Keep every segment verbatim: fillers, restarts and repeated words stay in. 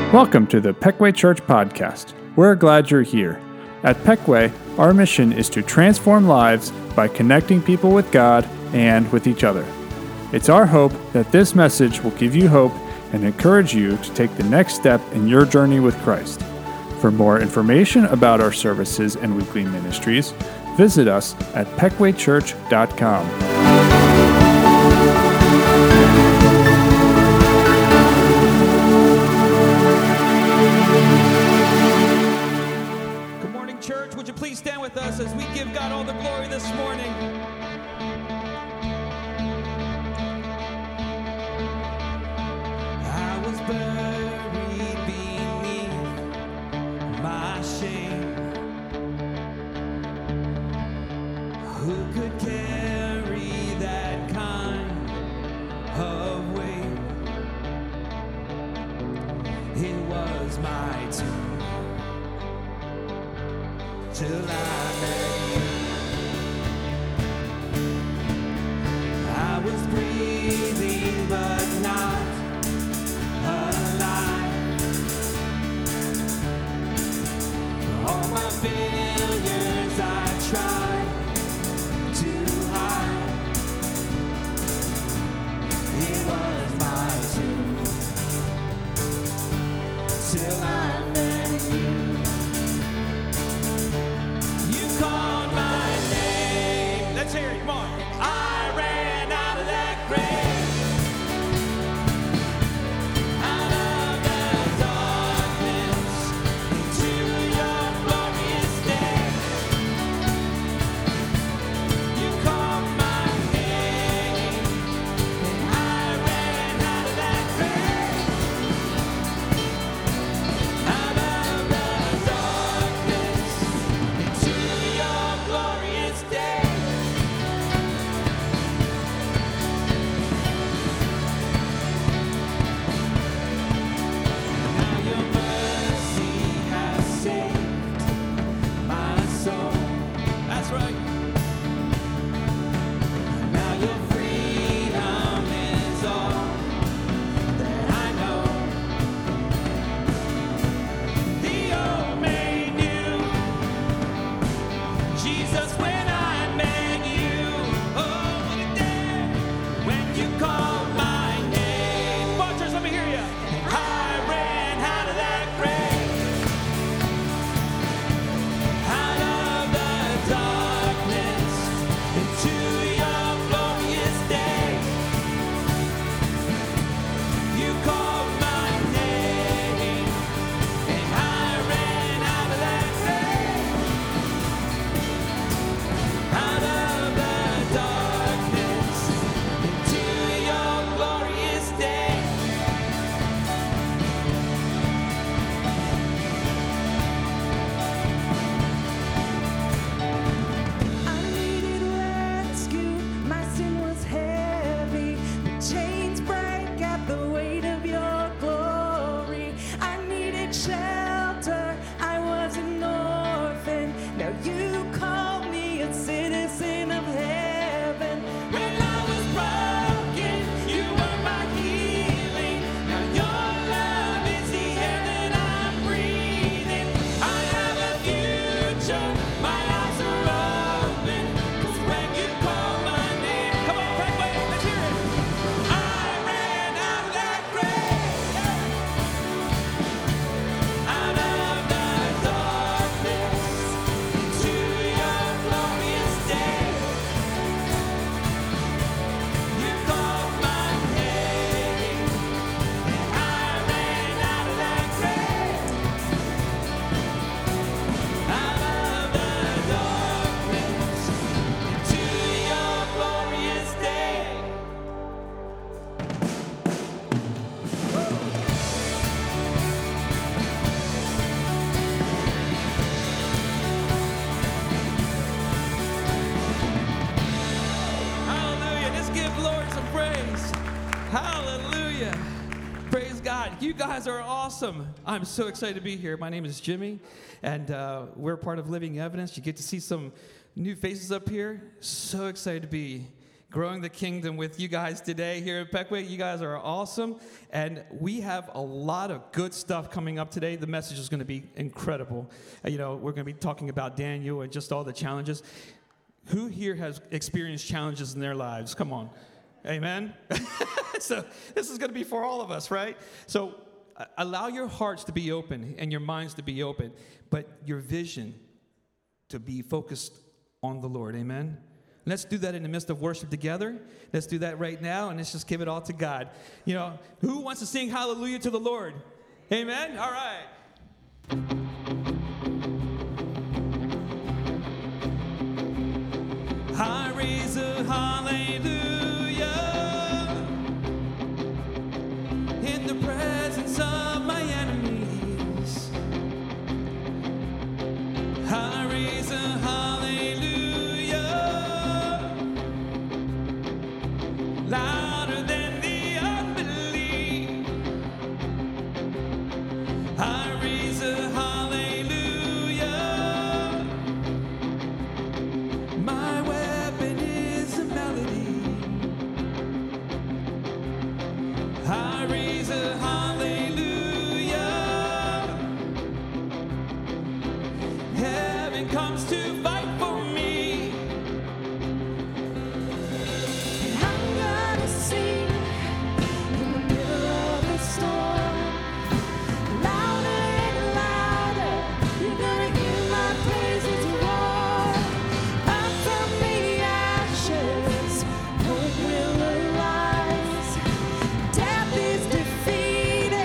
Welcome to the Peckway Church Podcast. We're glad you're here. At Peckway, our mission is to transform lives by connecting people with God and with each other. It's our hope that this message will give you hope and encourage you to take the next step in your journey with Christ. For more information about our services and weekly ministries, visit us at peckway church dot com. Good morning, church. Would you please stand with us as we give God all the glory this morning? I was buried beneath my shame. Who could carry that kind of weight? It was my tomb till I met you. I was breathing but not alive. All my failures I tried to hide. It was my tomb till I met you. You called my name. Let's hear it. Come on. I ran out of that grave. Out of the darkness into your glorious day. You called my name. And I ran out of that grave. Out of the darkness into your glorious day. Now your mercy has saved my soul. That's right. Now your freedom is all that I know. The old man knew Jesus when I met you. Oh, what a day when you called my name. Come on, church, let me hear you. I ran out of that grave. Out of the darkness into your glorious day. You called my name, and I ran out of that grave. Out of the darkness into your glorious day. I needed rescue, my sin was heavy. The chains break at the weight of your glory. I needed shelter, I was an orphan. Now you call me a citizen of heaven. When I was broken, you were my healing. Now your love is the air that I'm breathing. I have a future, my eyes are open. 'Cause when you call my name, come on, Peckway, let's hear it. I ran out of that grave. Out of the darkness into your glorious day. You called my name, and I ran out of that grave. Out of the darkness into your glorious day. Hallelujah. Let's give Lord some praise. Hallelujah. Praise God. You guys are awesome. I'm so excited to be here. My name is Jimmy, and uh, we're part of Living Evidence. You get to see some new faces up here. So excited to be growing the kingdom with you guys today here at Peckway. You guys are awesome, and we have a lot of good stuff coming up today. The message is going to be incredible. Uh, You know, we're going to be talking about Daniel and just all the challenges. Who here has experienced challenges in their lives? Come on. Amen? So this is going to be for all of us, right? So uh, allow your hearts to be open and your minds to be open, but your vision to be focused on the Lord. Amen? Let's do that in the midst of worship together. Let's do that right now, and let's just give it all to God. You know, who wants to sing hallelujah to the Lord? Amen? All right. I raise a hallelujah in the presence of my enemies. I raise a hallelujah louder than the unbelief. I raise a hallelujah. My weapon is a melody. I raise a hallelujah. Heaven comes to fight for me. I'm gonna sing in the middle of the storm, louder and louder. You're gonna hear my praises roar. Up from the ashes, hope will arise. Death is defeated.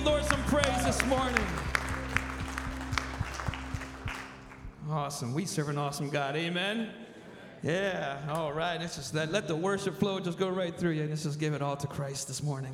Lord some praise this morning. Awesome. We serve an awesome God. Amen. Yeah. All right. Let's just let, let the worship flow just go right through you. Let's just give it all to Christ this morning.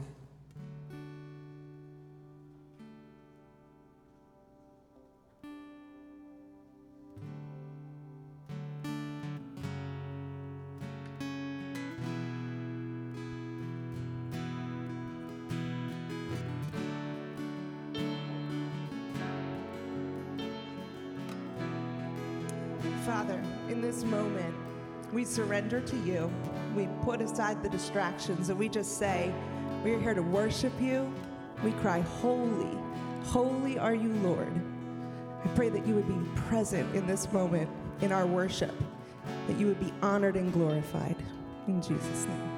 Father, in this moment, we surrender to you. We put aside the distractions and we just say, we're here to worship you. We cry, holy, holy are you, Lord. I pray that you would be present in this moment in our worship, that you would be honored and glorified. In Jesus' name.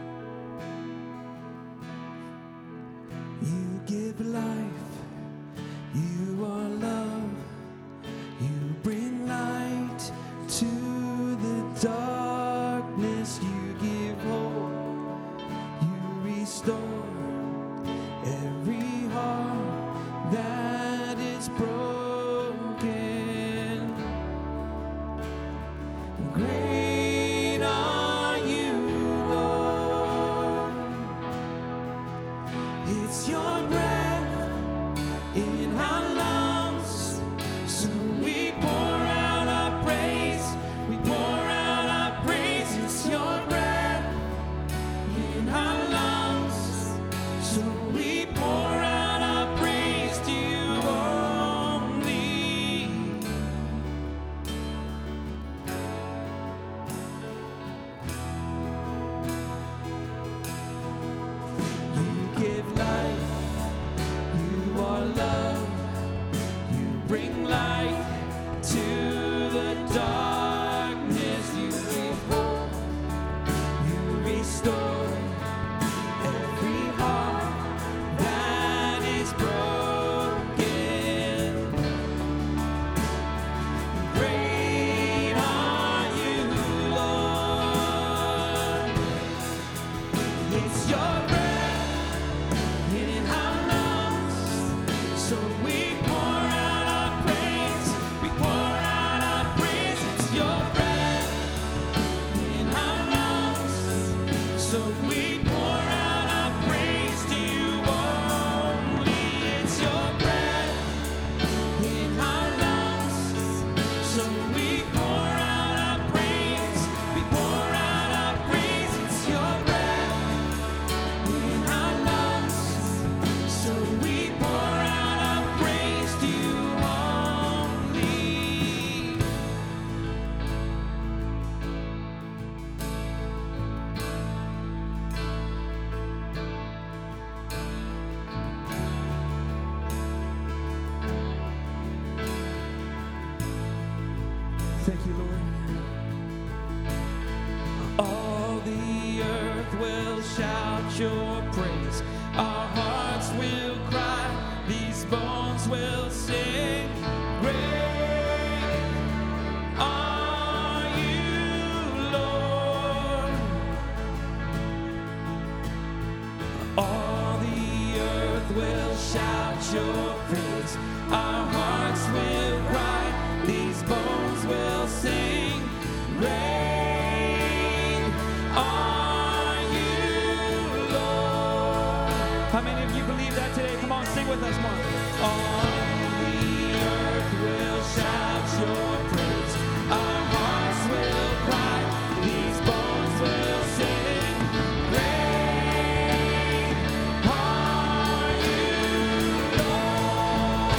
You give life, you are love, you bring light to the darkness, you give hope, you restore every heart that is broken. Great are you, Lord. It's your breath in our lungs, so we pour out our praise. We pour out our praise. It's your breath in our lungs, so we pour out our praise to you only. You give life, you are love, you bring light to the darkness, you give hope, you restore every heart that is broken. Great are you, Lord. It's your breath in our lungs, so we pour out our praise. We pour out our praise. It's your breath in our lungs, so we pour out our praise to you only. It's your breath in our lungs, so we pour out our praise. We pour out our praise. It's your breath in our lungs, so we pour out our praise to you only. Thank you, Lord. All the earth will shout your praise. Our hearts will cry. These bones will sing. Great are you, Lord. All the earth will shout your praise. Our hearts will cry. These bones will sing. Great are you, Lord. How many of you believe that today? Come on, sing with us, Mark. All the earth will shout your praise. Our hearts will cry. These bones will sing. Great are you, Lord.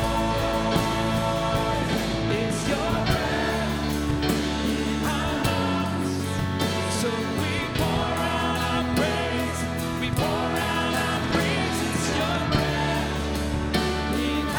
It's your breath in our lungs, so we pour out our praise. We pour out our praise. It's your breath in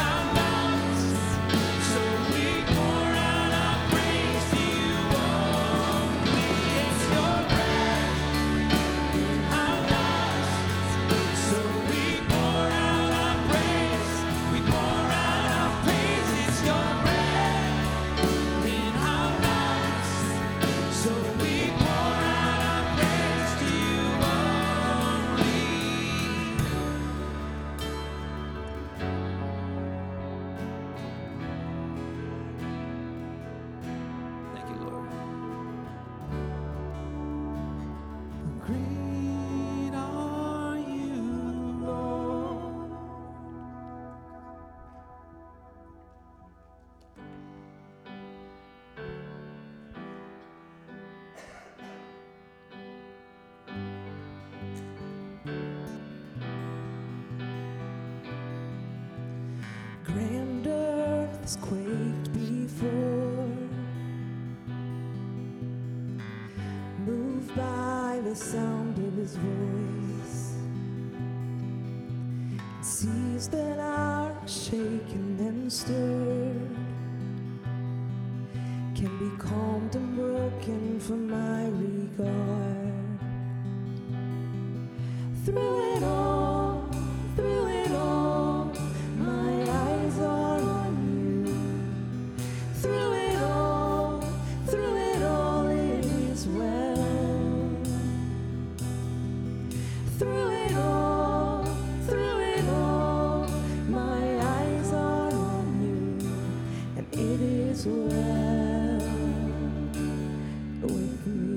his voice, seas that are shaken and stirred can be calmed and broken for my regard. Through it all, through it all, my eyes are on you. Through it all, through it all, it is well. Through it all, through it all, my eyes are on you, and it is well with me.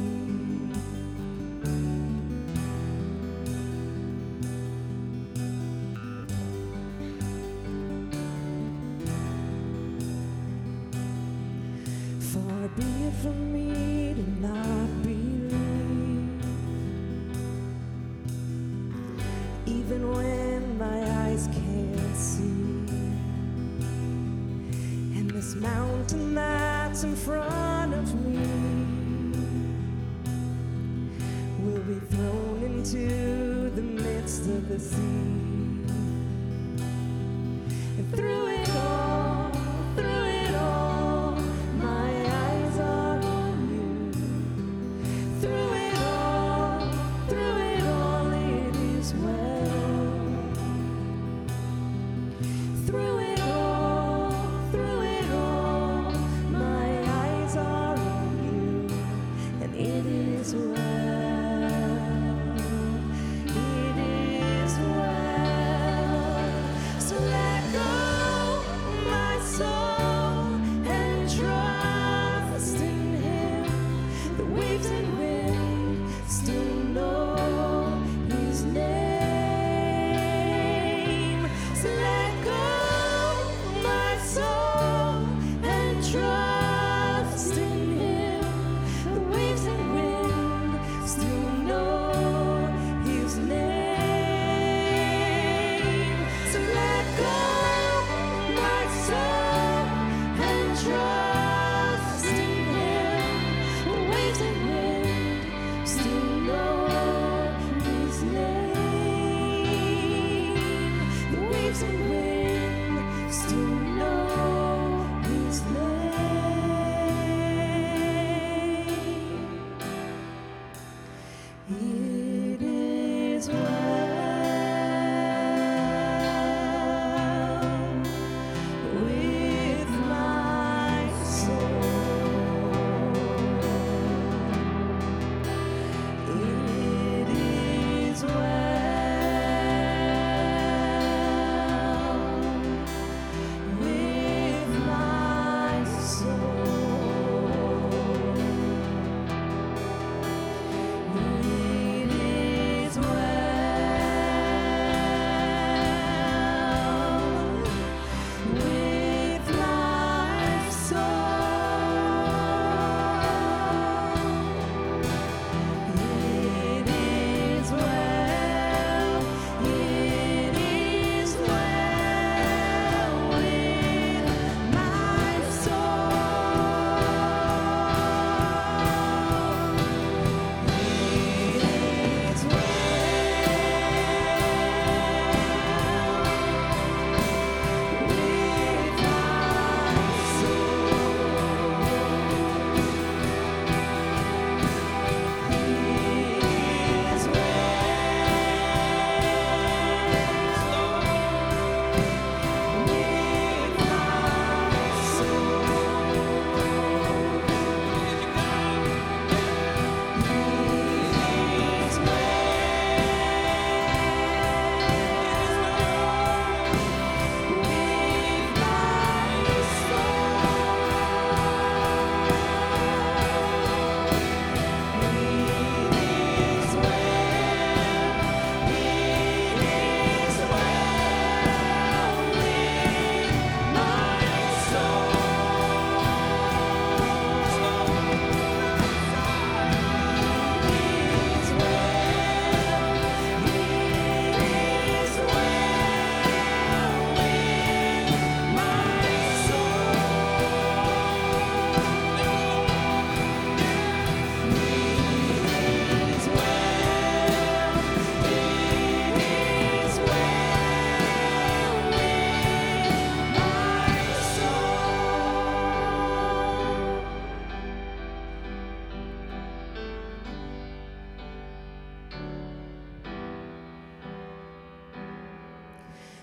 Far be it from me to not believe, even when my eyes can't see. And this mountain that's in front of me will be thrown into the midst of the sea. And through it all, through it all, my eyes are on you. Through it all, through it all, it is well. Through it all, through it all, my eyes are on you, and it is well. It is well. So let go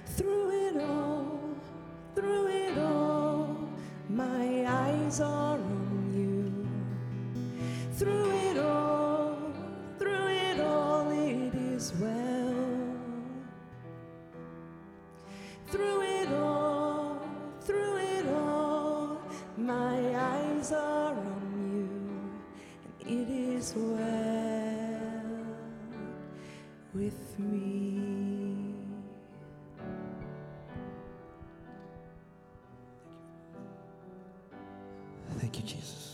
Through it all, through it all, my eyes are on you. Through it all, through it all, it is well. Through it all, through it all, my eyes are on you, and it is well with me. Thank you, Jesus.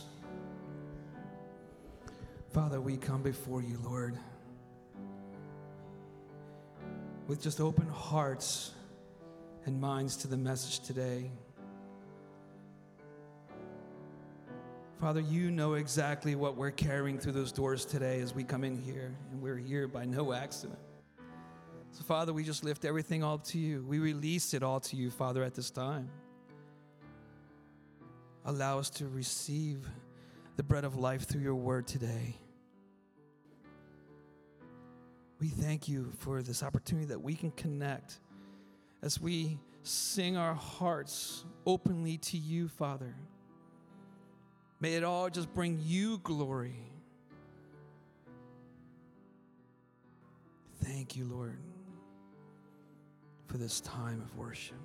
Father, we come before you, Lord, with just open hearts and minds to the message today. Father, you know exactly what we're carrying through those doors today as we come in here, and we're here by no accident. So, Father, we just lift everything all to you. We release it all to you, Father, at this time. Allow us to receive the bread of life through your word today. We thank you for this opportunity that we can connect as we sing our hearts openly to you, Father. May it all just bring you glory. Thank you, Lord, for this time of worship.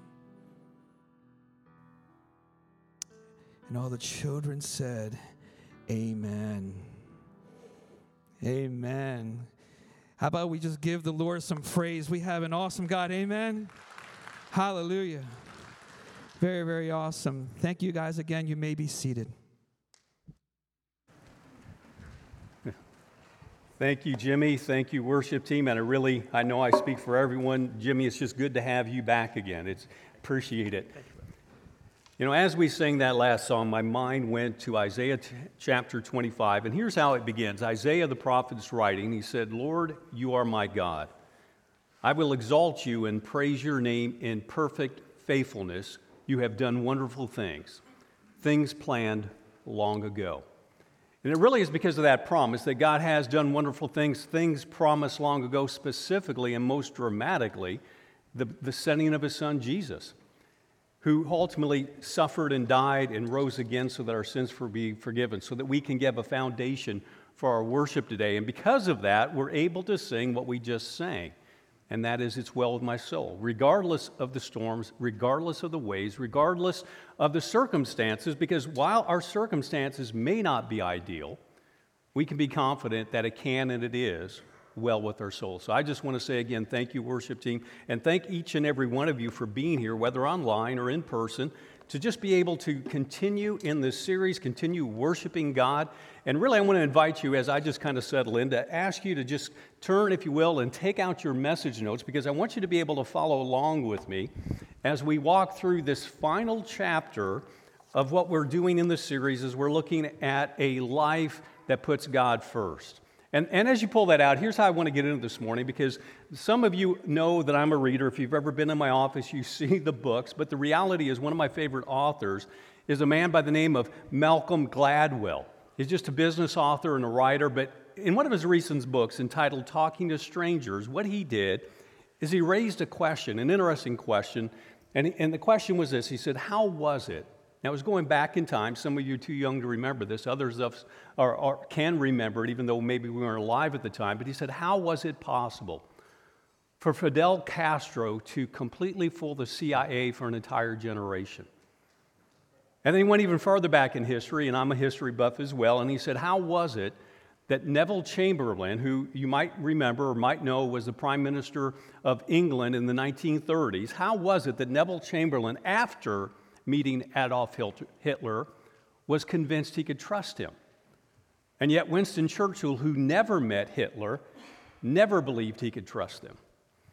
And all the children said, amen. Amen. How about we just give the Lord some praise? We have an awesome God. Amen. Hallelujah. Very, very awesome. Thank you guys again. You may be seated. Thank you, Jimmy. Thank you, worship team. And I really, I know I speak for everyone. Jimmy, it's just good to have you back again. It's appreciate it. You know, as we sang that last song, my mind went to Isaiah t- chapter twenty-five, and here's how it begins. Isaiah the prophet is writing. He said, Lord, you are my God. I will exalt you and praise your name in perfect faithfulness. You have done wonderful things, things planned long ago. And it really is because of that promise that God has done wonderful things, things promised long ago, specifically and most dramatically, the, the sending of his son Jesus, who ultimately suffered and died and rose again so that our sins would be forgiven, so that we can give a foundation for our worship today. And because of that, we're able to sing what we just sang, and that is, it's well with my soul. Regardless of the storms, regardless of the waves, regardless of the circumstances, because while our circumstances may not be ideal, we can be confident that it can and it is well with our soul. So I just want to say again, thank you, worship team, and thank each and every one of you for being here, whether online or in person, to just be able to continue in this series, continue worshiping God. And really, I want to invite you, as I just kind of settle in, to ask you to just turn, if you will, and take out your message notes, because I want you to be able to follow along with me as we walk through this final chapter of what we're doing in this series, as we're looking at a life that puts God first. And, and as you pull that out, here's how I want to get into this morning, because some of you know that I'm a reader. If you've ever been in my office, you see the books. But the reality is, one of my favorite authors is a man by the name of Malcolm Gladwell. He's just a business author and a writer. But in one of his recent books entitled Talking to Strangers, what he did is he raised a question, an interesting question. And, he, and the question was this. He said, how was it? Now, it was going back in time. Some of you are too young to remember this. Others of us are, are, can remember it, even though maybe we weren't alive at the time. But he said, how was it possible for Fidel Castro to completely fool the C I A for an entire generation? And then he went even further back in history, and I'm a history buff as well, and he said, how was it that Neville Chamberlain, who you might remember or might know was the Prime Minister of England in the nineteen thirties, how was it that Neville Chamberlain, after meeting Adolf Hitler, was convinced he could trust him? And yet Winston Churchill, who never met Hitler, never believed he could trust him.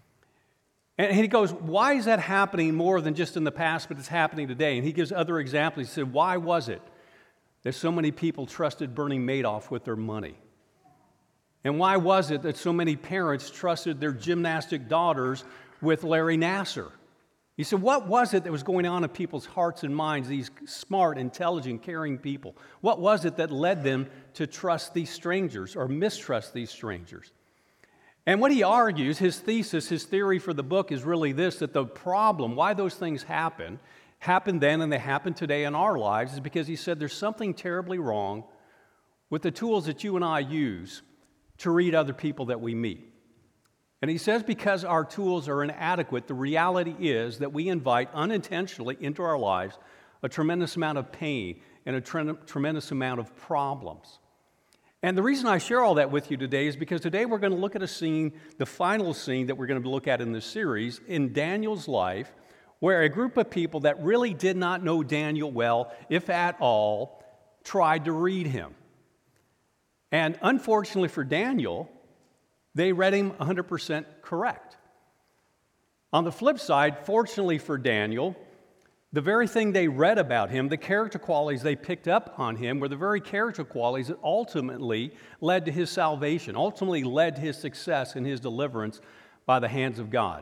And he goes, why is that happening more than just in the past, but it's happening today? And he gives other examples. He said, why was it that so many people trusted Bernie Madoff with their money? And why was it that so many parents trusted their gymnastic daughters with Larry Nassar? He said, what was it that was going on in people's hearts and minds, these smart, intelligent, caring people? What was it that led them to trust these strangers or mistrust these strangers? And what he argues, his thesis, his theory for the book is really this, that the problem, why those things happen, happened then and they happen today in our lives, is because he said there's something terribly wrong with the tools that you and I use to read other people that we meet. And he says because our tools are inadequate, the reality is that we invite unintentionally into our lives a tremendous amount of pain and a tre- tremendous amount of problems. And the reason I share all that with you today is because today we're going to look at a scene, the final scene that we're going to look at in this series, in Daniel's life, where a group of people that really did not know Daniel well, if at all, tried to read him. And unfortunately for Daniel, they read him one hundred percent correct. On the flip side, fortunately for Daniel, the very thing they read about him, the character qualities they picked up on him, were the very character qualities that ultimately led to his salvation, ultimately led to his success and his deliverance by the hands of God.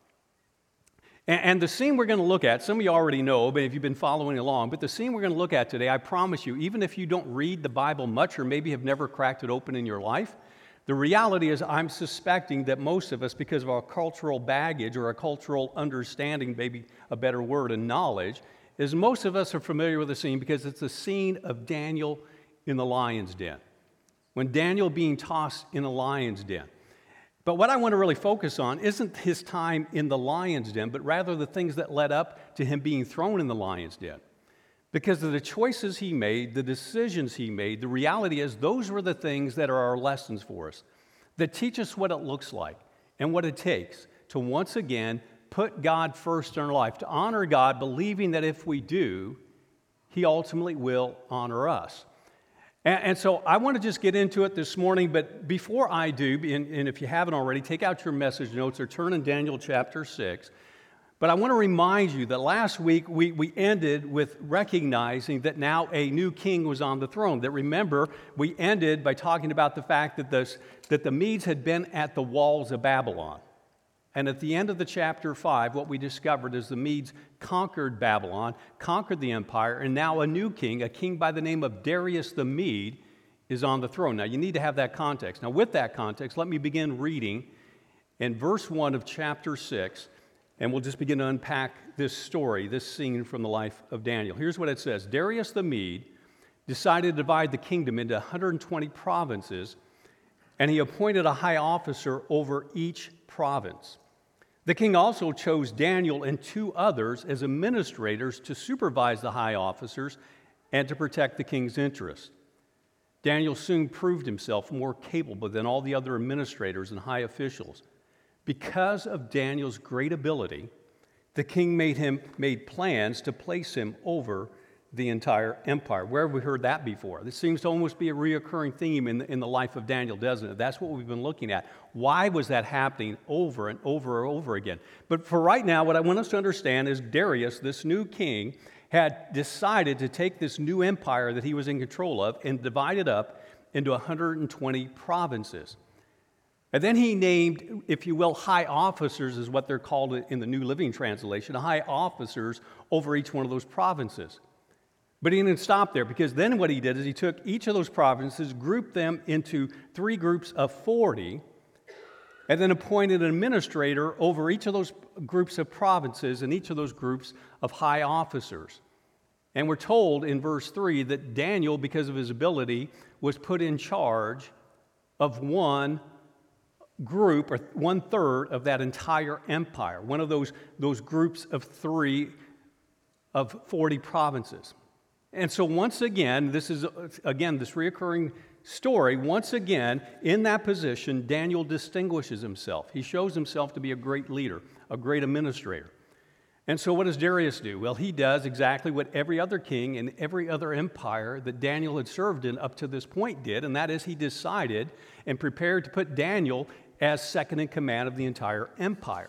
And, and the scene we're going to look at, some of you already know, but if you've been following along, but the scene we're going to look at today, I promise you, even if you don't read the Bible much or maybe have never cracked it open in your life, the reality is I'm suspecting that most of us, because of our cultural baggage or our cultural understanding, maybe a better word, and knowledge, is most of us are familiar with the scene because it's the scene of Daniel in the lion's den. When Daniel being tossed in a lion's den. But what I want to really focus on isn't his time in the lion's den, but rather the things that led up to him being thrown in the lion's den. Because of the choices he made, the decisions he made, the reality is those were the things that are our lessons for us, that teach us what it looks like and what it takes to once again put God first in our life, to honor God, believing that if we do, he ultimately will honor us. And, and so I want to just get into it this morning, but before I do, and, and if you haven't already, take out your message notes or turn in Daniel chapter six. But I want to remind you that last week we, we ended with recognizing that now a new king was on the throne. That remember, we ended by talking about the fact that, this, that the Medes had been at the walls of Babylon. And at the end of the chapter five, what we discovered is the Medes conquered Babylon, conquered the empire, and now a new king, a king by the name of Darius the Mede, is on the throne. Now you need to have that context. Now with that context, let me begin reading in verse one of chapter six. And we'll just begin to unpack this story, this scene from the life of Daniel. Here's what it says. Darius the Mede decided to divide the kingdom into one hundred twenty provinces, and he appointed a high officer over each province. The king also chose Daniel and two others as administrators to supervise the high officers and to protect the king's interests. Daniel soon proved himself more capable than all the other administrators and high officials. Because of Daniel's great ability, the king made him made plans to place him over the entire empire. Where have we heard that before? This seems to almost be a reoccurring theme in the, in the life of Daniel, doesn't it? That's what we've been looking at. Why was that happening over and over and over again? But for right now, what I want us to understand is Darius, this new king, had decided to take this new empire that he was in control of and divide it up into one hundred twenty provinces. And then he named, if you will, high officers is what they're called in the New Living Translation, high officers over each one of those provinces. But he didn't stop there, because then what he did is he took each of those provinces, grouped them into three groups of forty, and then appointed an administrator over each of those groups of provinces and each of those groups of high officers. And we're told in verse three that Daniel, because of his ability, was put in charge of one group, or one-third of that entire empire, one of those, those groups of three of forty provinces. And so once again, this is, again, this reoccurring story, once again, in that position, Daniel distinguishes himself. He shows himself to be a great leader, a great administrator. And so what does Darius do? Well, he does exactly what every other king in every other empire that Daniel had served in up to this point did, and that is he decided and prepared to put Daniel as second in command of the entire empire.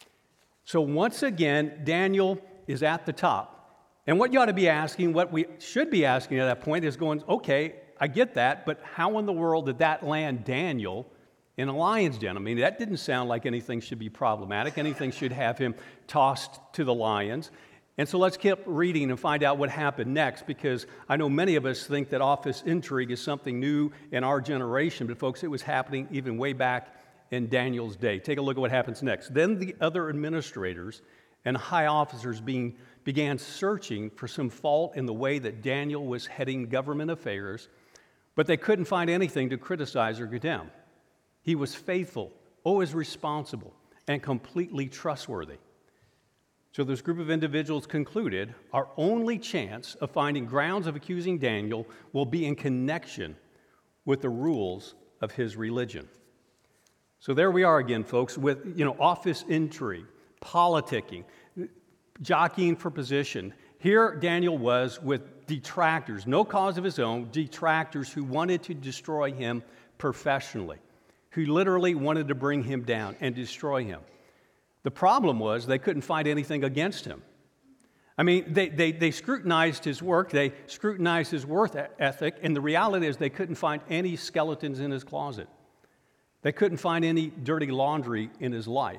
So once again, Daniel is at the top. And what you ought to be asking, what we should be asking at that point is going, okay, I get that, but how in the world did that land Daniel in a lion's den? I mean, that didn't sound like anything should be problematic. Anything should have him tossed to the lions. And so let's keep reading and find out what happened next, because I know many of us think that office intrigue is something new in our generation, but folks, it was happening even way back in Daniel's day. Take a look at what happens next. Then the other administrators and high officers being, began searching for some fault in the way that Daniel was heading government affairs, but they couldn't find anything to criticize or condemn. He was faithful, always responsible, and completely trustworthy. So this group of individuals concluded our only chance of finding grounds of accusing Daniel will be in connection with the rules of his religion. So there we are again, folks, with, you know, office intrigue, politicking, jockeying for position. Here Daniel was with detractors, no cause of his own, detractors who wanted to destroy him professionally, who literally wanted to bring him down and destroy him. The problem was they couldn't find anything against him. I mean, they, they, they scrutinized his work, they scrutinized his work ethic, and the reality is they couldn't find any skeletons in his closet. They couldn't find any dirty laundry in his life.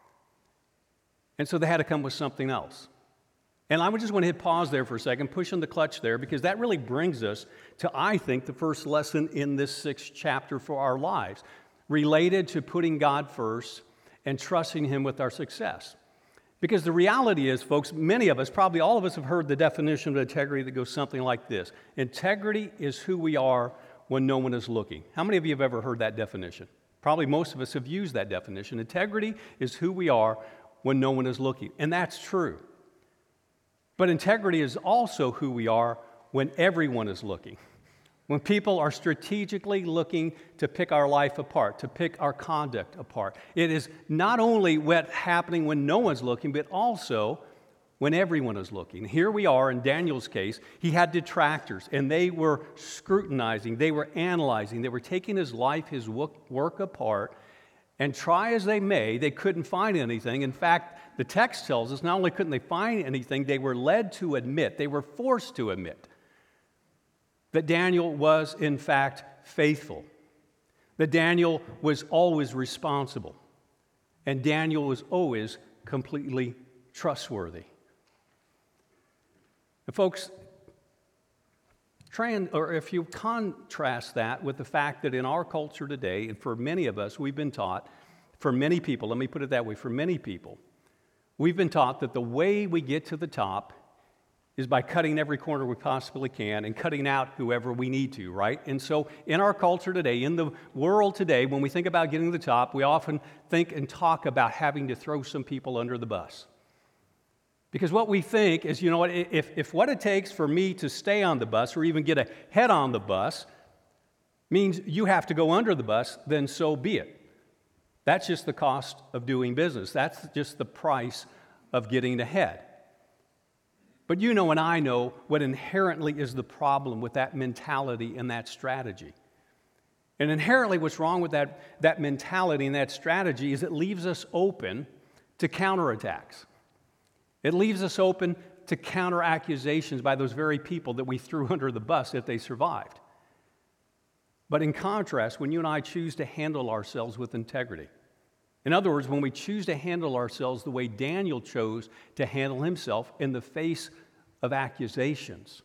And so they had to come with something else. And I would just want to hit pause there for a second, push on the clutch there, because that really brings us to, I think, the first lesson in this sixth chapter for our lives, related to putting God first and trusting Him with our success. Because the reality is, folks, many of us, probably all of us, have heard the definition of integrity that goes something like this. Integrity is who we are when no one is looking. How many of you have ever heard that definition? Probably most of us have used that definition. Integrity is who we are when no one is looking. And that's true. But integrity is also who we are when everyone is looking. When people are strategically looking to pick our life apart, to pick our conduct apart. It is not only what's happening when no one's looking, but also when everyone is looking. Here we are in Daniel's case. He had detractors, and they were scrutinizing, they were analyzing, they were taking his life, his work apart, and try as they may, they couldn't find anything. In fact, the text tells us not only couldn't they find anything, they were led to admit, they were forced to admit that Daniel was, in fact, faithful, that Daniel was always responsible, and Daniel was always completely trustworthy. And folks, try and, or if you contrast that with the fact that in our culture today, and for many of us, we've been taught, for many people, let me put it that way, for many people, we've been taught that the way we get to the top is by cutting every corner we possibly can and cutting out whoever we need to, right? And so in our culture today, in the world today, when we think about getting to the top, we often think and talk about having to throw some people under the bus. Because what we think is, you know what, if, if what it takes for me to stay on the bus or even get a head on the bus means you have to go under the bus, then so be it. That's just the cost of doing business. That's just the price of getting ahead. But you know and I know what inherently is the problem with that mentality and that strategy. And inherently what's wrong with that, that mentality and that strategy is it leaves us open to counterattacks. It leaves us open to counter accusations by those very people that we threw under the bus if they survived. But in contrast, when you and I choose to handle ourselves with integrity, in other words, when we choose to handle ourselves the way Daniel chose to handle himself in the face of accusations,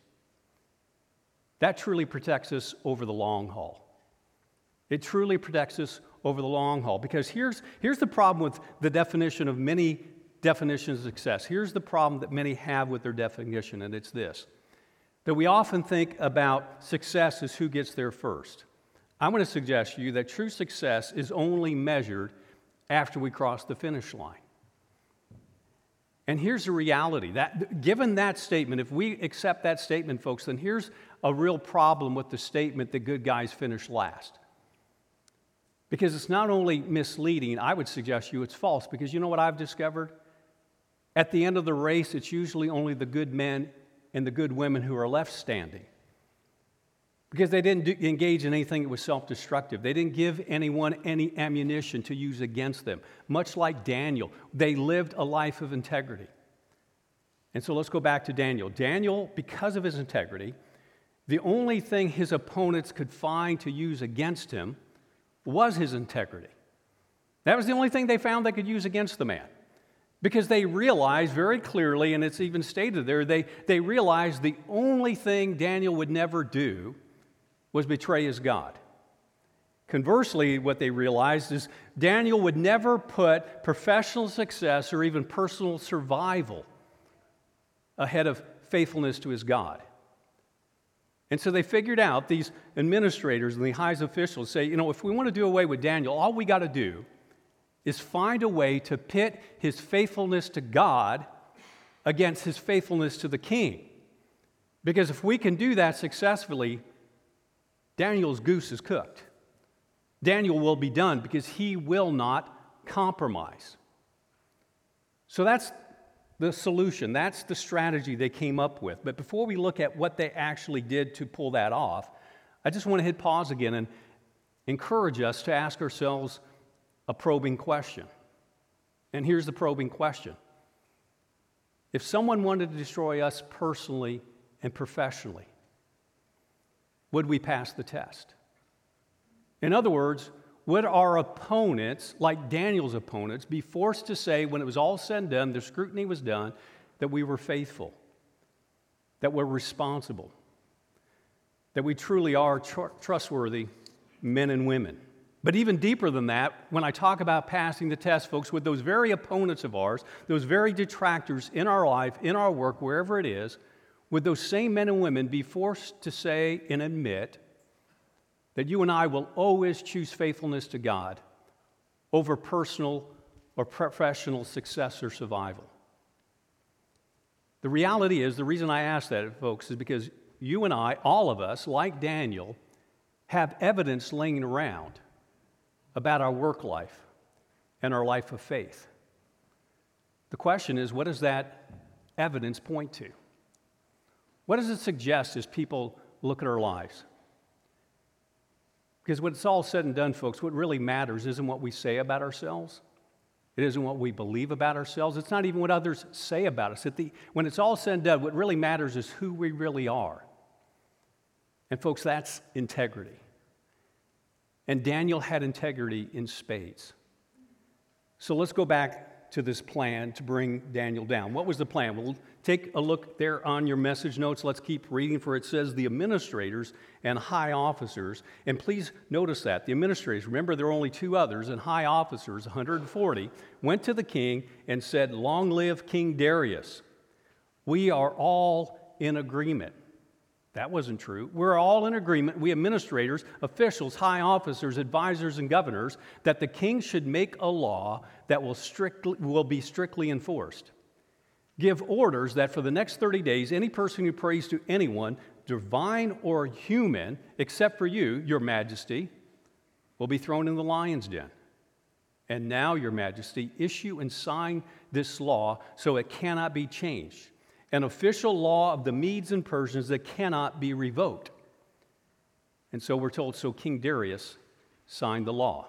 that truly protects us over the long haul. It truly protects us over the long haul. Because here's, here's the problem with the definition of many definitions of success. Here's the problem that many have with their definition, and it's this: that we often think about success as who gets there first. I'm going to suggest to you that true success is only measured after we cross the finish line. And here's the reality. That, given that statement, if we accept that statement, folks, then here's a real problem with the statement that good guys finish last. Because it's not only misleading, I would suggest to you it's false. Because you know what I've discovered? At the end of the race, it's usually only the good men and the good women who are left standing. Because they didn't do, engage in anything that was self-destructive. They didn't give anyone any ammunition to use against them. Much like Daniel, they lived a life of integrity. And so let's go back to Daniel. Daniel, because of his integrity, the only thing his opponents could find to use against him was his integrity. That was the only thing they found they could use against the man. Because they realized very clearly, and it's even stated there, they, they realized the only thing Daniel would never do was betray his God. Conversely, what they realized is Daniel would never put professional success or even personal survival ahead of faithfulness to his God. And so they figured out, these administrators and the highest officials say, you know, if we want to do away with Daniel, all we got to do is find a way to pit his faithfulness to God against his faithfulness to the king. Because if we can do that successfully, Daniel's goose is cooked. Daniel will be done because he will not compromise. So that's the solution. That's the strategy they came up with. But before we look at what they actually did to pull that off, I just want to hit pause again and encourage us to ask ourselves a probing question. And here's the probing question. If someone wanted to destroy us personally and professionally, would we pass the test? In other words, would our opponents, like Daniel's opponents, be forced to say, when it was all said and done, the scrutiny was done, that we were faithful, that we're responsible, that we truly are tr- trustworthy men and women? But even deeper than that, when I talk about passing the test, folks, with those very opponents of ours, those very detractors in our life, in our work, wherever it is, would those same men and women be forced to say and admit that you and I will always choose faithfulness to God over personal or professional success or survival? The reality is, the reason I ask that, folks, is because you and I, all of us, like Daniel, have evidence laying around about our work life and our life of faith. The question is, what does that evidence point to? What does it suggest as people look at our lives? Because when it's all said and done, folks, what really matters isn't what we say about ourselves. It isn't what we believe about ourselves. It's not even what others say about us. At the, when it's all said and done, what really matters is who we really are. And folks, that's integrity. And Daniel had integrity in spades. So let's go back to this plan to bring Daniel down. What was the plan? Well, take a look there on your message notes. Let's keep reading, for it says the administrators and high officers. And please notice that. The administrators, remember there are only two others, and high officers, one hundred forty, went to the king and said, "Long live King Darius. We are all in agreement." That wasn't true. We're all in agreement, we administrators, officials, high officers, advisors, and governors, that the king should make a law that will strictly will be strictly enforced. Give orders that for the next thirty days, any person who prays to anyone, divine or human, except for you, your majesty, will be thrown in the lion's den. And now, your majesty, issue and sign this law so it cannot be changed. An official law of the Medes and Persians that cannot be revoked. And so we're told, so King Darius signed the law.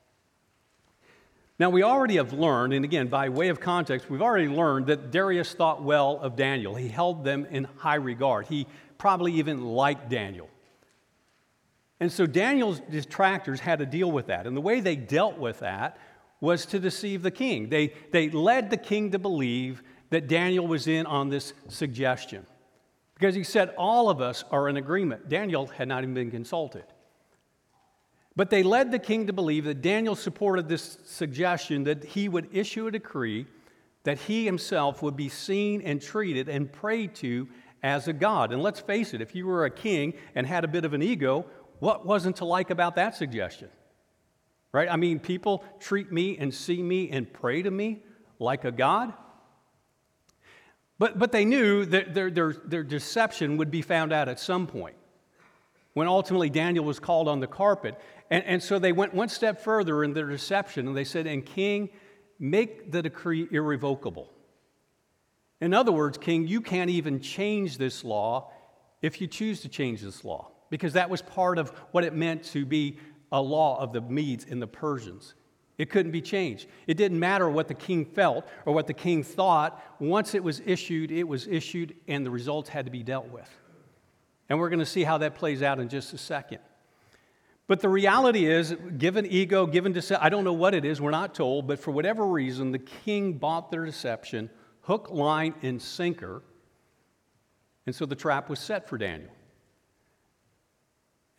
Now, we already have learned, and again, by way of context, we've already learned that Darius thought well of Daniel. He held them in high regard. He probably even liked Daniel. And so Daniel's detractors had to deal with that. And the way they dealt with that was to deceive the king. They, they led the king to believe that Daniel was in on this suggestion. Because he said, all of us are in agreement. Daniel had not even been consulted. But they led the king to believe that Daniel supported this suggestion that he would issue a decree that he himself would be seen and treated and prayed to as a god. And let's face it, if you were a king and had a bit of an ego, what wasn't to like about that suggestion? Right? I mean, people treat me and see me and pray to me like a god. But, but they knew that their, their, their deception would be found out at some point, when ultimately Daniel was called on the carpet. And, and so they went one step further in their deception, and they said, "And king, make the decree irrevocable." In other words, king, you can't even change this law if you choose to change this law, because that was part of what it meant to be a law of the Medes and the Persians. It couldn't be changed. It didn't matter what the king felt or what the king thought. Once it was issued, it was issued, and the results had to be dealt with. And we're going to see how that plays out in just a second. But the reality is, given ego, given deception, I don't know what it is, we're not told, but for whatever reason, the king bought their deception, hook, line, and sinker, and so the trap was set for Daniel.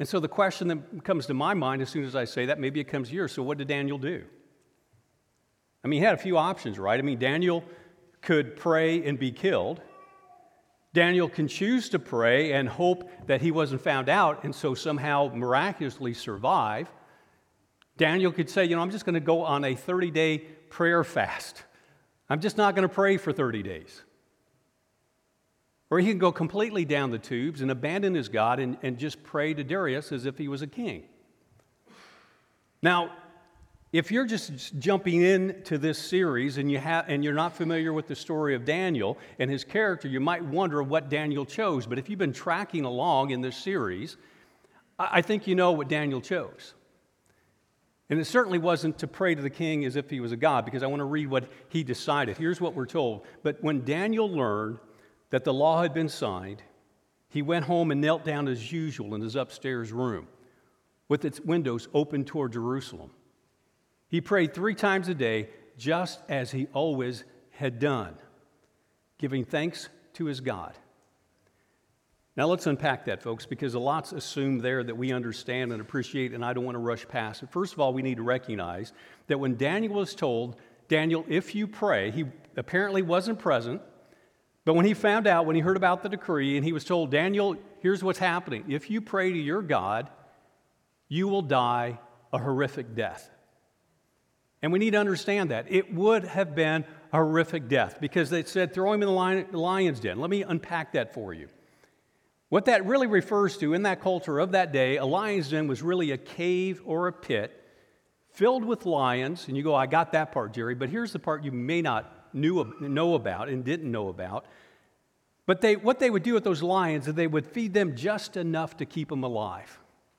And so the question that comes to my mind as soon as I say that, maybe it comes to yours. So what did Daniel do? I mean, he had a few options, right? I mean, Daniel could pray and be killed. Daniel can choose to pray and hope that he wasn't found out and so somehow miraculously survive. Daniel could say, you know, I'm just going to go on a thirty-day prayer fast. I'm just not going to pray for thirty days. Or he can go completely down the tubes and abandon his God and, and just pray to Darius as if he was a king. Now, if you're just jumping into this series and, you have, and you're not familiar with the story of Daniel and his character, you might wonder what Daniel chose. But if you've been tracking along in this series, I, I think you know what Daniel chose. And it certainly wasn't to pray to the king as if he was a god, because I want to read what he decided. Here's what we're told. But when Daniel learned that the law had been signed, he went home and knelt down as usual in his upstairs room, with its windows open toward Jerusalem. He prayed three times a day, just as he always had done, giving thanks to his God. Now let's unpack that, folks, because a lot's assumed there that we understand and appreciate, and I don't want to rush past it. First of all, we need to recognize that when Daniel was told, Daniel, if you pray, he apparently wasn't present, but when he found out, when he heard about the decree, and he was told, Daniel, here's what's happening. If you pray to your God, you will die a horrific death. And we need to understand that. It would have been a horrific death because they said, throw him in the lion, lion's den. Let me unpack that for you. What that really refers to in that culture of that day, a lion's den was really a cave or a pit filled with lions. And you go, I got that part, Jerry, but here's the part you may not knew, know about and didn't know about. But they, what they would do with those lions is they would feed them just enough to keep them alive.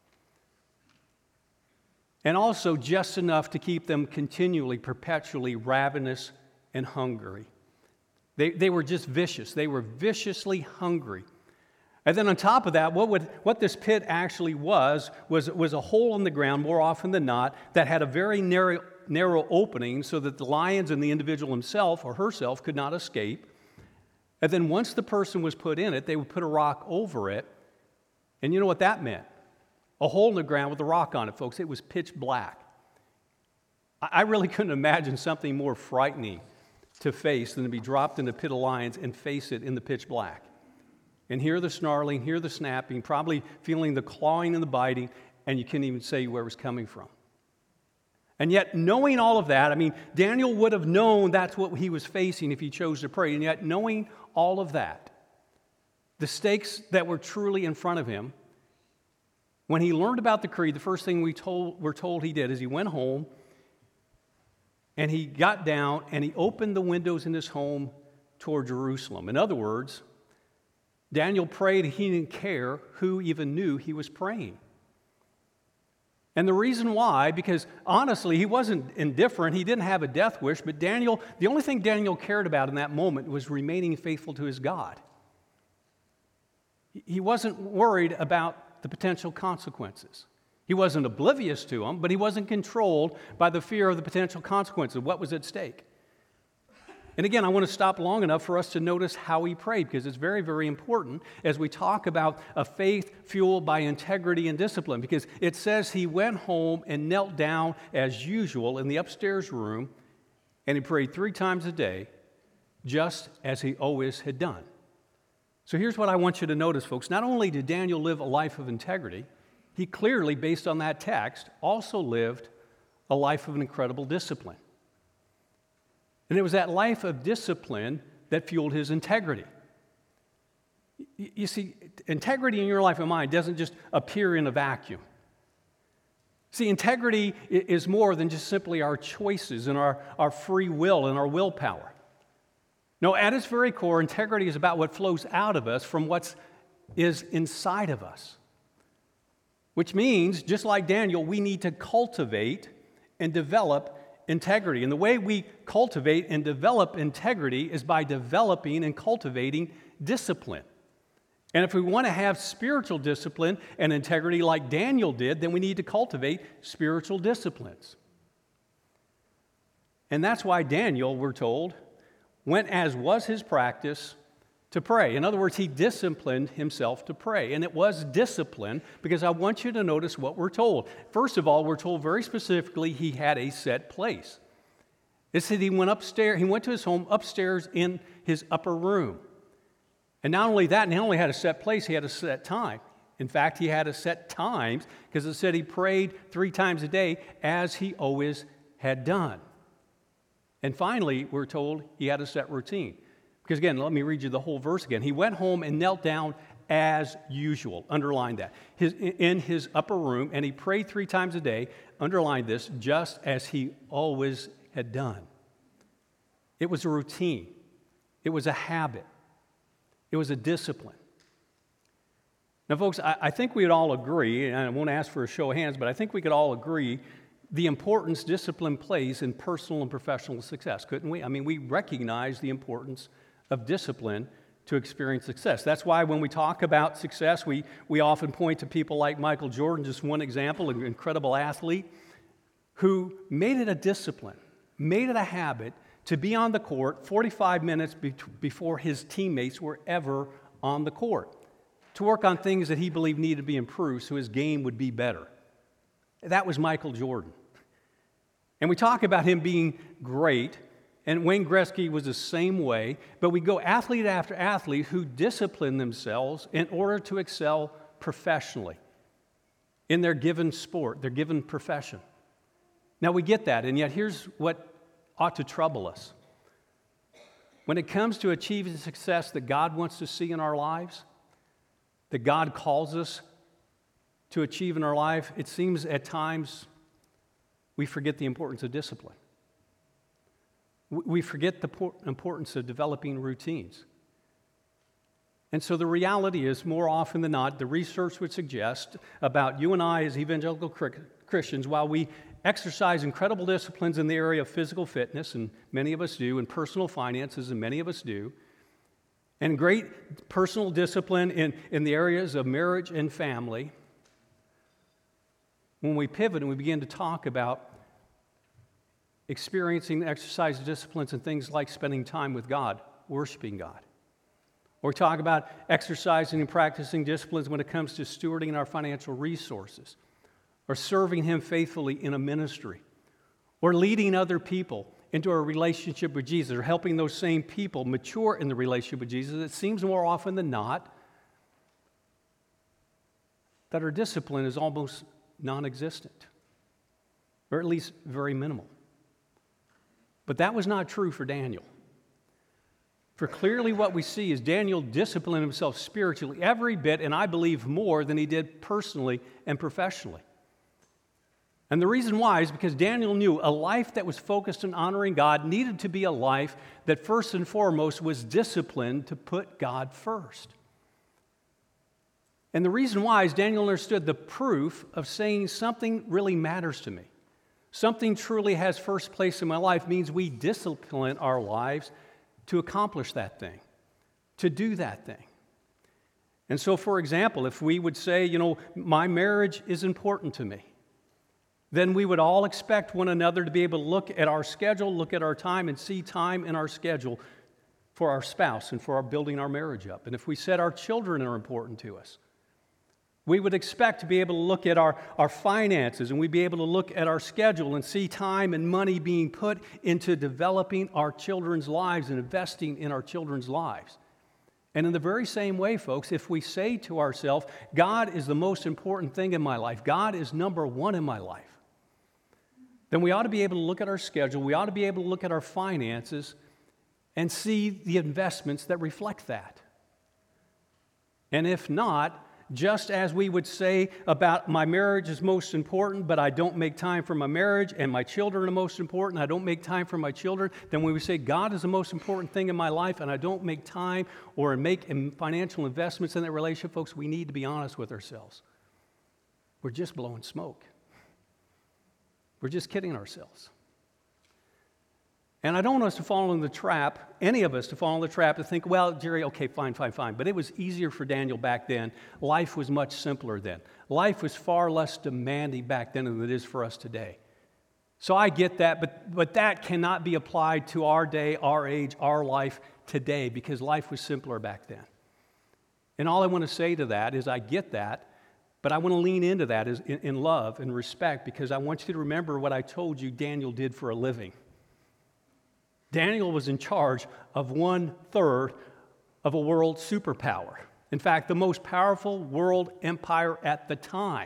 And also just enough to keep them continually, perpetually ravenous and hungry. They, they were just vicious. They were viciously hungry. And then on top of that, what, would, what this pit actually was, was, was a hole in the ground, more often than not, that had a very narrow, narrow opening so that the lions and the individual himself or herself could not escape. And then once the person was put in it, they would put a rock over it. And you know what that meant? A hole in the ground with a rock on it, folks. It was pitch black. I really couldn't imagine something more frightening to face than to be dropped in a pit of lions and face it in the pitch black. And hear the snarling, hear the snapping, probably feeling the clawing and the biting, and you couldn't even say where it was coming from. And yet, knowing all of that, I mean, Daniel would have known that's what he was facing if he chose to pray. And yet, knowing all of that, the stakes that were truly in front of him, when he learned about the creed, the first thing we told, we're told he did is he went home and he got down and he opened the windows in his home toward Jerusalem. In other words, Daniel prayed, he didn't care who even knew he was praying. And the reason why, because honestly, he wasn't indifferent, he didn't have a death wish, but Daniel, the only thing Daniel cared about in that moment was remaining faithful to his God. He wasn't worried about the potential consequences. He wasn't oblivious to them, but he wasn't controlled by the fear of the potential consequences, what was at stake. And again, I want to stop long enough for us to notice how he prayed, because it's very, very important as we talk about a faith fueled by integrity and discipline, because it says he went home and knelt down as usual in the upstairs room, and he prayed three times a day, just as he always had done. So here's what I want you to notice, folks. Not only did Daniel live a life of integrity, he clearly, based on that text, also lived a life of an incredible discipline. And it was that life of discipline that fueled his integrity. You see, integrity in your life and mine doesn't just appear in a vacuum. See, integrity is more than just simply our choices and our, our free will and our willpower. No, at its very core, integrity is about what flows out of us from what is inside of us. Which means, just like Daniel, we need to cultivate and develop integrity. And the way we cultivate and develop integrity is by developing and cultivating discipline. And if we want to have spiritual discipline and integrity like Daniel did, then we need to cultivate spiritual disciplines. And that's why Daniel, we're told, went, as was his practice, to pray. In other words, he disciplined himself to pray. And it was discipline because I want you to notice what we're told. First of all, we're told very specifically he had a set place. It said he went upstairs, he went to his home upstairs in his upper room. And not only that, and he only had a set place, he had a set time. In fact, he had a set times because it said he prayed three times a day as he always had done. And finally, we're told he had a set routine. Because again, let me read you the whole verse again. He went home and knelt down as usual. Underline that. His, in his upper room, and he prayed three times a day. Underline this, just as he always had done. It was a routine. It was a habit. It was a discipline. Now, folks, I, I think we'd all agree, and I won't ask for a show of hands, but I think we could all agree the importance discipline plays in personal and professional success, couldn't we? I mean, we recognize the importance of discipline to experience success. That's why when we talk about success, we, we often point to people like Michael Jordan, just one example, an incredible athlete, who made it a discipline, made it a habit to be on the court forty-five minutes be- before his teammates were ever on the court, to work on things that he believed needed to be improved so his game would be better. That was Michael Jordan. And we talk about him being great, and Wayne Gretzky was the same way, but we go athlete after athlete who discipline themselves in order to excel professionally in their given sport, their given profession. Now we get that, and yet here's what ought to trouble us. When it comes to achieving success that God wants to see in our lives, that God calls us to achieve in our life, it seems at times we forget the importance of discipline. We forget the importance of developing routines. And so the reality is, more often than not, the research would suggest about you and I as evangelical Christians, while we exercise incredible disciplines in the area of physical fitness, and many of us do, and personal finances, and many of us do, and great personal discipline in, in the areas of marriage and family, when we pivot and we begin to talk about experiencing exercise disciplines and things like spending time with God, worshiping God, or talk about exercising and practicing disciplines when it comes to stewarding our financial resources, or serving Him faithfully in a ministry, or leading other people into a relationship with Jesus, or helping those same people mature in the relationship with Jesus, it seems more often than not that our discipline is almost non-existent, or at least very minimal. But that was not true for Daniel. For clearly what we see is Daniel disciplined himself spiritually every bit, and I believe more than he did personally and professionally. And the reason why is because Daniel knew a life that was focused on honoring God needed to be a life that first and foremost was disciplined to put God first. And the reason why is Daniel understood the proof of saying something really matters to me. Something truly has first place in my life means we discipline our lives to accomplish that thing, to do that thing. And so, for example, if we would say, you know, my marriage is important to me, then we would all expect one another to be able to look at our schedule, look at our time, and see time in our schedule for our spouse and for our building our marriage up. And if we said our children are important to us, we would expect to be able to look at our, our finances, and we'd be able to look at our schedule and see time and money being put into developing our children's lives and investing in our children's lives. And in the very same way, folks, if we say to ourselves, God is the most important thing in my life, God is number one in my life, then we ought to be able to look at our schedule, we ought to be able to look at our finances and see the investments that reflect that. And if not, just as we would say about my marriage is most important, but I don't make time for my marriage, and my children are most important, I don't make time for my children, then when we say God is the most important thing in my life and I don't make time or make financial investments in that relationship, folks, we need to be honest with ourselves. We're just blowing smoke. We're just kidding ourselves. And I don't want us to fall in the trap, any of us to fall in the trap to think, well, Jerry, okay, fine, fine, fine. But it was easier for Daniel back then. Life was much simpler then. Life was far less demanding back then than it is for us today. So I get that, but, but that cannot be applied to our day, our age, our life today because life was simpler back then. And all I want to say to that is I get that, but I want to lean into that is in, in love and respect because I want you to remember what I told you Daniel did for a living. Daniel was in charge of one-third of a world superpower. In fact, the most powerful world empire at the time.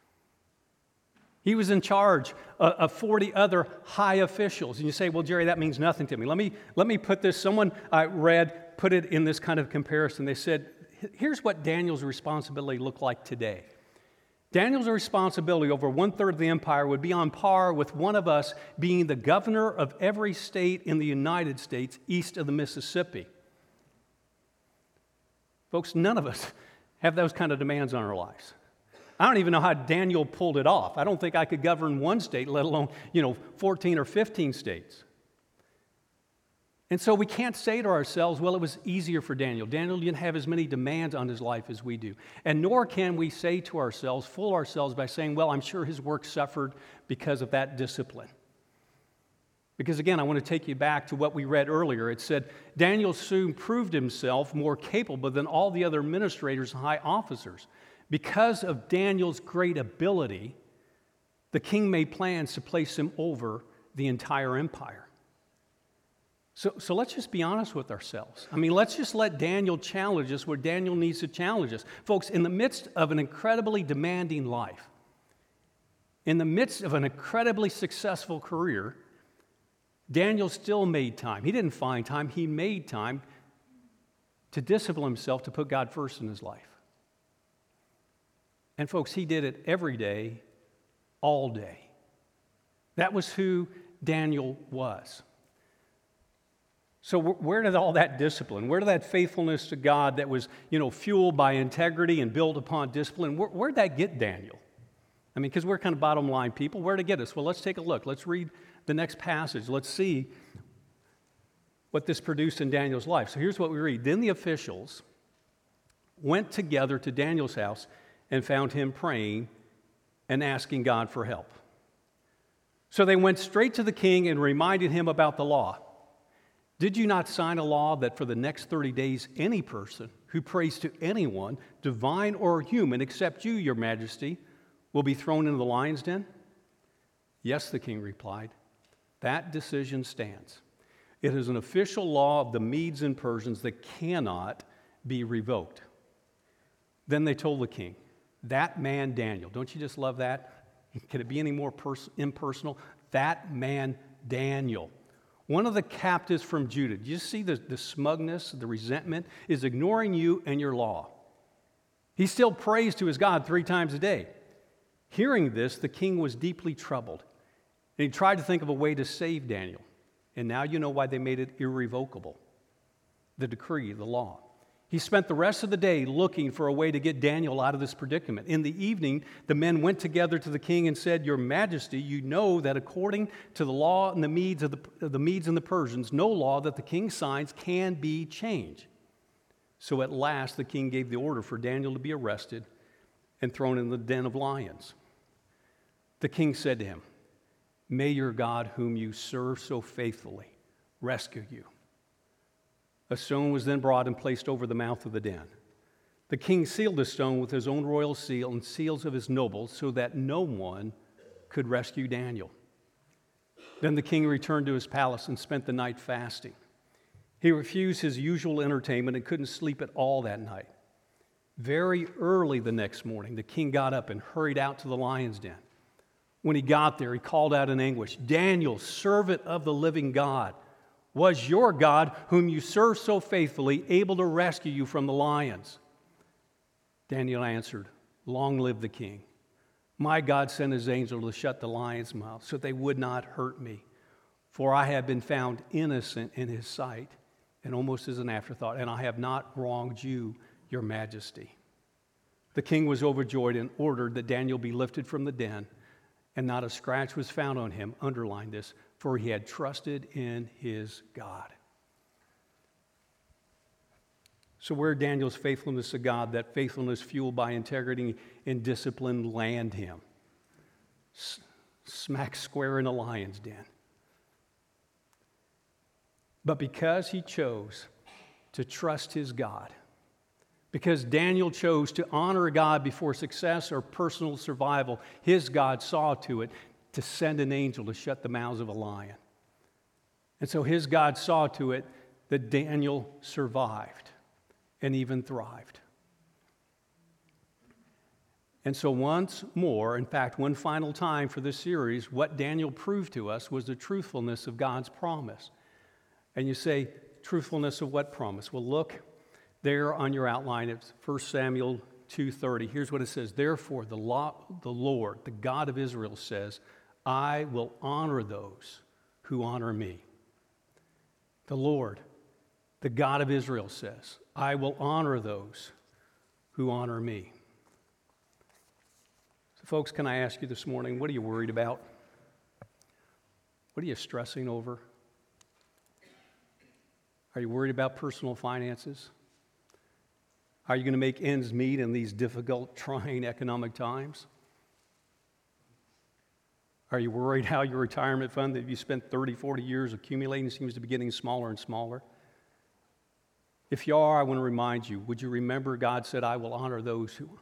He was in charge of forty other high officials. And you say, well, Jerry, that means nothing to me. Let me, let me put this, someone I read put it in this kind of comparison. They said, here's what Daniel's responsibility looked like today. Daniel's responsibility over one-third of the empire would be on par with one of us being the governor of every state in the United States east of the Mississippi. Folks, none of us have those kind of demands on our lives. I don't even know how Daniel pulled it off. I don't think I could govern one state, let alone, you know, fourteen or fifteen states. And so we can't say to ourselves, well, it was easier for Daniel. Daniel didn't have as many demands on his life as we do. And nor can we say to ourselves, fool ourselves by saying, well, I'm sure his work suffered because of that discipline. Because again, I want to take you back to what we read earlier. It said, Daniel soon proved himself more capable than all the other administrators and high officers. Because of Daniel's great ability, the king made plans to place him over the entire empire. So, so let's just be honest with ourselves. I mean, let's just let Daniel challenge us where Daniel needs to challenge us. Folks, in the midst of an incredibly demanding life, in the midst of an incredibly successful career, Daniel still made time. He didn't find time, he made time to discipline himself to put God first in his life. And folks, he did it every day, all day. That was who Daniel was. So where did all that discipline, where did that faithfulness to God that was, you know, fueled by integrity and built upon discipline, where, where'd that get Daniel? I mean, because we're kind of bottom line people. Where'd it get us? Well, let's take a look. Let's read the next passage. Let's see what this produced in Daniel's life. So here's what we read. Then the officials went together to Daniel's house and found him praying and asking God for help. So they went straight to the king and reminded him about the law. Did you not sign a law that for the next thirty days, any person who prays to anyone, divine or human, except you, your majesty, will be thrown into the lion's den? Yes, the king replied. That decision stands. It is an official law of the Medes and Persians that cannot be revoked. Then they told the king, that man Daniel, don't you just love that? Can it be any more pers- impersonal? That man Daniel, one of the captives from Judah. Do you see the, the smugness, the resentment, is ignoring you and your law. He still prays to his God three times a day. Hearing this, the king was deeply troubled, and he tried to think of a way to save Daniel. And now you know why they made it irrevocable, the decree, the law. He spent the rest of the day looking for a way to get Daniel out of this predicament. In the evening, the men went together to the king and said, Your Majesty, you know that according to the law and the Medes of the, the Medes and the Persians, no law that the king signs can be changed. So at last the king gave the order for Daniel to be arrested and thrown in the den of lions. The king said to him, May your God, whom you serve so faithfully, rescue you. A stone was then brought and placed over the mouth of the den. The king sealed the stone with his own royal seal and seals of his nobles so that no one could rescue Daniel. Then the king returned to his palace and spent the night fasting. He refused his usual entertainment and couldn't sleep at all that night. Very early the next morning, the king got up and hurried out to the lion's den. When he got there, he called out in anguish, Daniel, servant of the living God, was your God, whom you serve so faithfully, able to rescue you from the lions? Daniel answered, Long live the king. My God sent his angel to shut the lions' mouths so they would not hurt me, for I have been found innocent in his sight. And almost as an afterthought, and I have not wronged you, your majesty. The king was overjoyed and ordered that Daniel be lifted from the den, and not a scratch was found on him. Underline this, for he had trusted in his God. So where Daniel's faithfulness to God, that faithfulness fueled by integrity and discipline, land him? S- smack square in a lion's den. But because he chose to trust his God. Because Daniel chose to honor God before success or personal survival, his God saw to it to send an angel to shut the mouths of a lion. And so his God saw to it that Daniel survived and even thrived. And so once more, in fact, one final time for this series, what Daniel proved to us was the truthfulness of God's promise. And you say, truthfulness of what promise? Well, look there on your outline, it's First Samuel two thirty. Here's what it says. Therefore, the, law, the Lord, the God of Israel says, I will honor those who honor me. The Lord, the God of Israel says, I will honor those who honor me. So, folks, can I ask you this morning, what are you worried about? What are you stressing over? Are you worried about personal finances? Are you going to make ends meet in these difficult, trying economic times? Are you worried how your retirement fund that you spent thirty, forty years accumulating seems to be getting smaller and smaller? If you are, I want to remind you, would you remember God said, I will honor those who,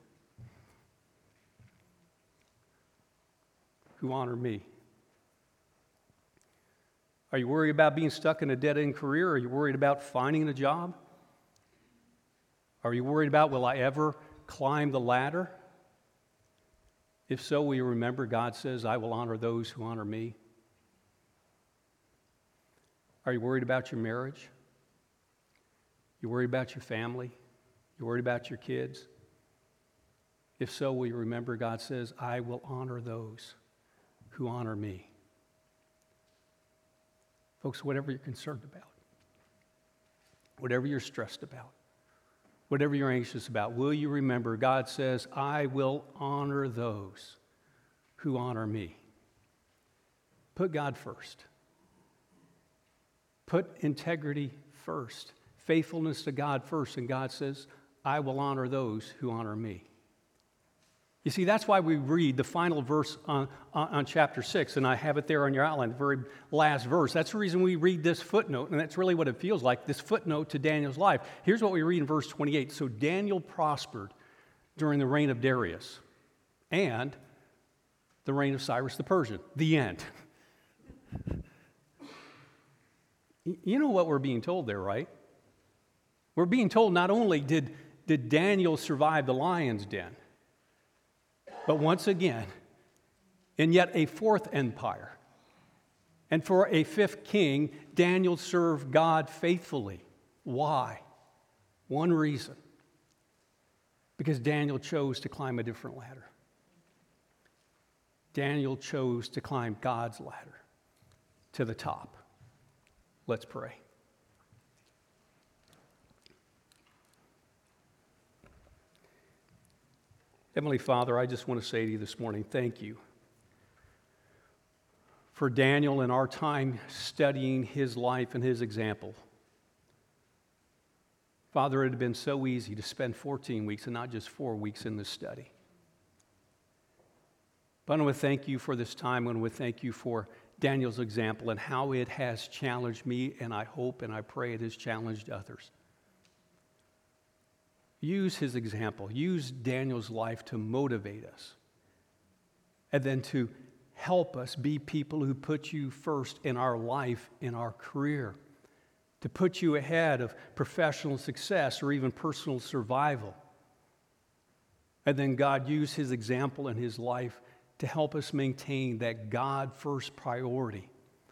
who honor me? Are you worried about being stuck in a dead-end career? Are you worried about finding a job? Are you worried about, will I ever climb the ladder? If so, will you remember God says, I will honor those who honor me? Are you worried about your marriage? You worried about your family? You worried about your kids? If so, will you remember God says, I will honor those who honor me? Folks, whatever you're concerned about, whatever you're stressed about, whatever you're anxious about, will you remember God says, I will honor those who honor me. Put God first. Put integrity first. Faithfulness to God first. And God says, I will honor those who honor me. You see, that's why we read the final verse on, on, on chapter six, and I have it there on your outline, the very last verse. That's the reason we read this footnote, and that's really what it feels like, this footnote to Daniel's life. Here's what we read in verse twenty-eight. So Daniel prospered during the reign of Darius and the reign of Cyrus the Persian. The end. You know what we're being told there, right? We're being told not only did, did Daniel survive the lion's den, but once again, in yet a fourth empire, and for a fifth king, Daniel served God faithfully. Why? One reason. Because Daniel chose to climb a different ladder. Daniel chose to climb God's ladder to the top. Let's pray. Heavenly Father, I just want to say to you this morning, thank you for Daniel and our time studying his life and his example. Father, it had been so easy to spend fourteen weeks and not just four weeks in this study. But I want to thank you for this time, and I want to thank you for Daniel's example and how it has challenged me, and I hope and I pray it has challenged others. Use his example, use Daniel's life to motivate us, and then to help us be people who put you first in our life, in our career, to put you ahead of professional success or even personal survival. And then God used his example in his life to help us maintain that God first priority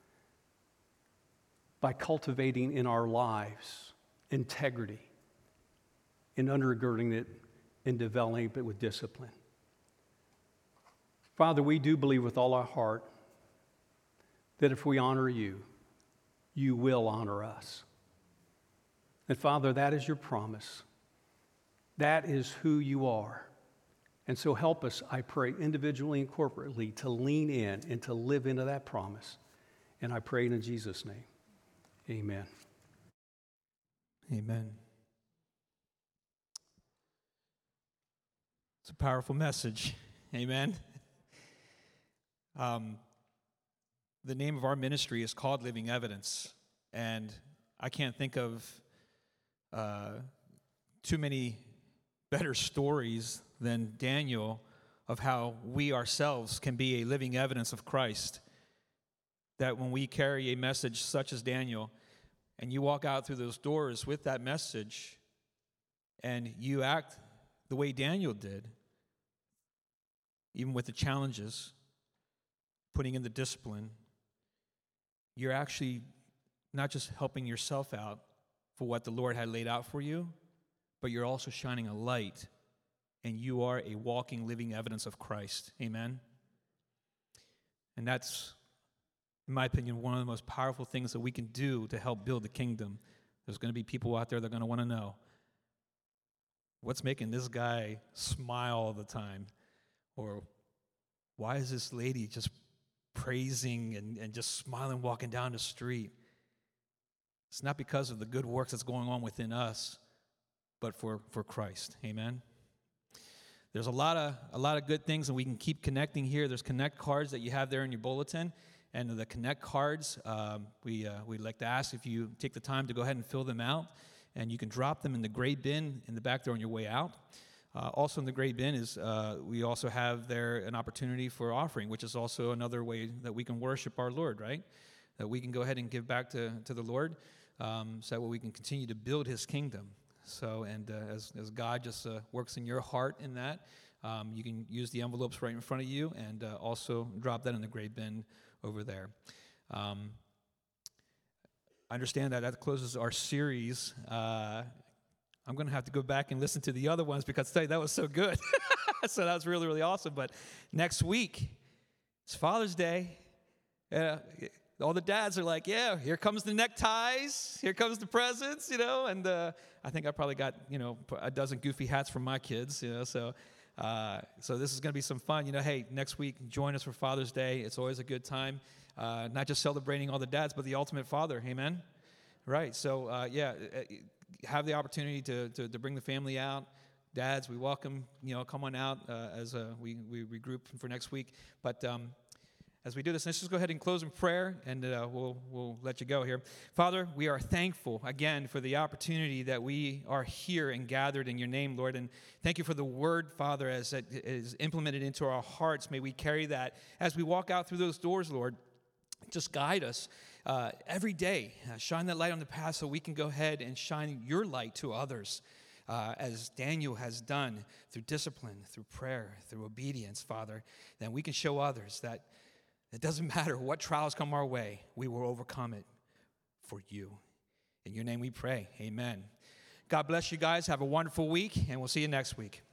by cultivating in our lives integrity, in undergirding it and developing it with discipline. Father, we do believe with all our heart that if we honor you, you will honor us. And Father, that is your promise. That is who you are. And so help us, I pray, individually and corporately, to lean in and to live into that promise. And I pray it in Jesus' name. Amen. Amen. It's a powerful message. Amen. Um, the name of our ministry is called Living Evidence, and I can't think of uh, too many better stories than Daniel of how we ourselves can be a living evidence of Christ. That when we carry a message such as Daniel, and you walk out through those doors with that message, and you act the way Daniel did, even with the challenges, putting in the discipline, you're actually not just helping yourself out for what the Lord had laid out for you, but you're also shining a light, and you are a walking, living evidence of Christ. Amen? And that's, in my opinion, one of the most powerful things that we can do to help build the kingdom. There's going to be people out there that are going to want to know, what's making this guy smile all the time? Or why is this lady just praising and, and just smiling walking down the street? It's not because of the good works that's going on within us, but for, for Christ. Amen? There's a lot of a lot of good things, and we can keep connecting here. There's connect cards that you have there in your bulletin. And the connect cards, um, we, uh, we'd like to ask if you take the time to go ahead and fill them out. And you can drop them in the gray bin in the back there on your way out. Uh, also in the gray bin is uh, we also have there an opportunity for offering, which is also another way that we can worship our Lord, right? That we can go ahead and give back to, to the Lord um, so that we can continue to build his kingdom. So, and uh, as, as God just uh, works in your heart in that, um, you can use the envelopes right in front of you and uh, also drop that in the gray bin over there. Um, I understand that that closes our series. Uh, I'm going to have to go back and listen to the other ones because today that was so good. So that was really, really awesome. But next week, it's Father's Day. Uh, all the dads are like, yeah, here comes the neckties. Here comes the presents, you know. And uh, I think I probably got, you know, a dozen goofy hats from my kids, you know. So uh, so this is going to be some fun. You know, hey, next week, join us for Father's Day. It's always a good time. Uh, not just celebrating all the dads, but the ultimate father. Amen? Right. So, uh, yeah, have the opportunity to, to to bring the family out. Dads, we welcome, you know, come on out uh, as uh, we, we regroup for next week. But um, as we do this, let's just go ahead and close in prayer, and uh, we'll we'll let you go here. Father, we are thankful, again, for the opportunity that we are here and gathered in your name, Lord. And thank you for the word, Father, as it is implemented into our hearts. May we carry that as we walk out through those doors, Lord. Just guide us uh, every day. Uh, shine that light on the path so we can go ahead and shine your light to others, uh, as Daniel has done through discipline, through prayer, through obedience, Father. Then we can show others that it doesn't matter what trials come our way, we will overcome it for you. In your name we pray. Amen. God bless you guys. Have a wonderful week, and we'll see you next week.